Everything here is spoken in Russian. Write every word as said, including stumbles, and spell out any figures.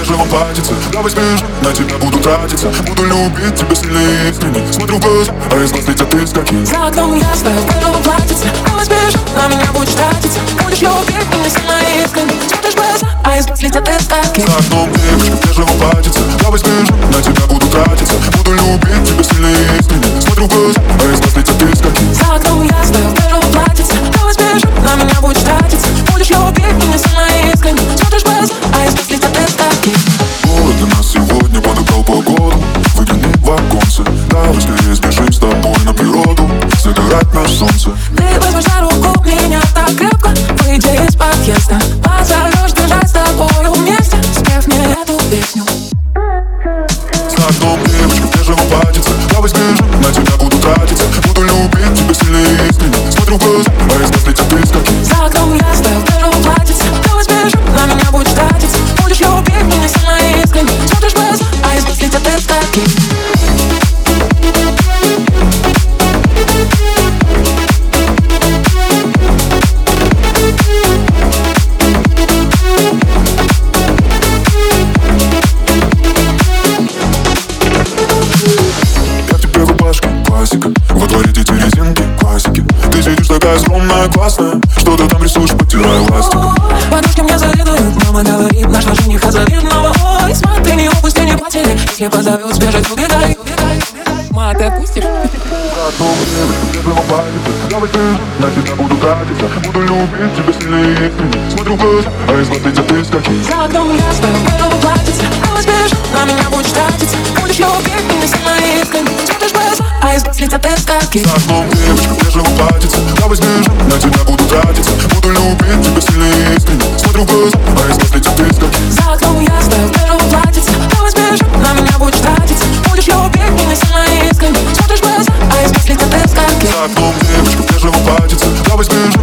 бежевом платьице. Давай сбежим, на тебя буду тратиться. Буду любить тебя сильно и искренне. Смотрю в глаза, а из глаз летят искорки. За окном ясно, в бежевом платьице. Давай сбежим, на меня будешь тратиться. Будешь любить меня сильно и искренне. Смотришь в глаза, а из глаз летят искорки. За окном девушка в бежевом платьице. Давай сбежим, на тебя буду тратиться. Буду любить тебя сильно и искренне. Смотрю в глаза, а из глаз летят искорки. За окном ясно, в бежевом платьице. Давай сбежим, на меня будешь тратиться. Будешь любить меня сильно и искренне. Смотришь в глаза, а из глаз летят искорки. Город для нас сегодня подобрал погоду. Выгляни в оконце. Давай скорее сбежим с тобой на природу. Загорать на солнце. Ты возьмешь за руку меня так крепко. Выйдя из подъезда, позовешь бежать с тобою вместе, спев мне эту песню. За окном девушка в бежевом платьице. Давай сбежим, на тебя буду тратиться. Буду любить тебя сильно и искренне. Смотрю в глаза, а из глаз летят искорки. За окном ясно, в бежевом платьице. Давай сбежим, на меня будешь тратиться. Будешь любить меня сильно и искренне. Смотришь в глаза, а из глаз летят искорки. Классика, во дворе дети резинки, классики. Ты сидишь такая скромная, классная. Что ты там рисуешь, подтирая ластик. Подружки мне завидуют, мама говорит, нашла жениха завидного. Ой, смотри, не упусти, не потери. Если позовет, сбежать, убегай. Ма, ты отпустишь? Давай ты, на тебя буду тратиться. Буду любить тебя сильно и искренне. Смотрю в глаза, а из глаз летят искорки. За окном ясно, в бежевом платьице. Давай сбежим, на меня будешь тратиться. Будешь любить меня сильно и искренне. Смотришь в глаза, а из глаз летят искорки. За окном девушка в бежевом платьице. Давай сбежим, на тебя буду тратиться. Буду любить тебя сильно и искренне. Смотрю в глаза, а из глаз летят искорки. За окном ясно, в бежевом платьице. Давай сбежим, на меня будешь тратиться. Будешь любить меня сильно и искренне. Смотришь в глаза, а из глаз летят искорки. За окном девушка в бежевом платьице. Давай сбежим,